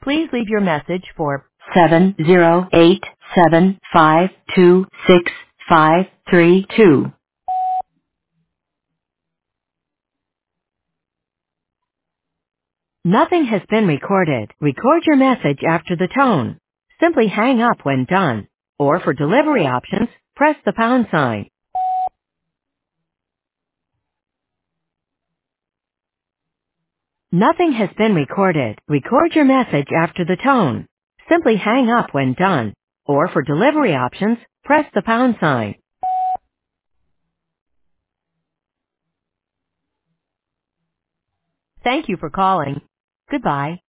Please leave your message for 70875265532. Nothing has been recorded. Record your message after the tone. Simply hang up when done. Or for delivery options, press the pound sign. Nothing has been recorded. Record your message after the tone. Simply hang up when done. Or for delivery options, press the pound sign. Thank you for calling. Goodbye.